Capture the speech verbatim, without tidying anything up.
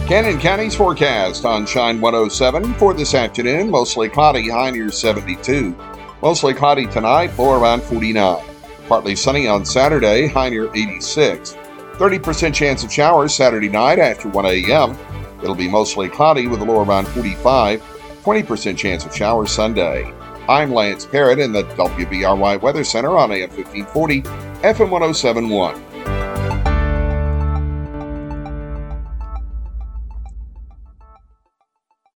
Cannon County's forecast on Shine one oh seven for this afternoon. Mostly cloudy, high near seventy-two. Mostly cloudy tonight, low around forty-nine. Partly sunny on Saturday, high near eighty-six. thirty percent chance of showers Saturday night after one a.m. It'll be mostly cloudy with a low around forty-five. twenty percent chance of showers Sunday. I'm Lance Parrott in the W B R Y Weather Center on A M fifteen forty, F M one oh seven point one.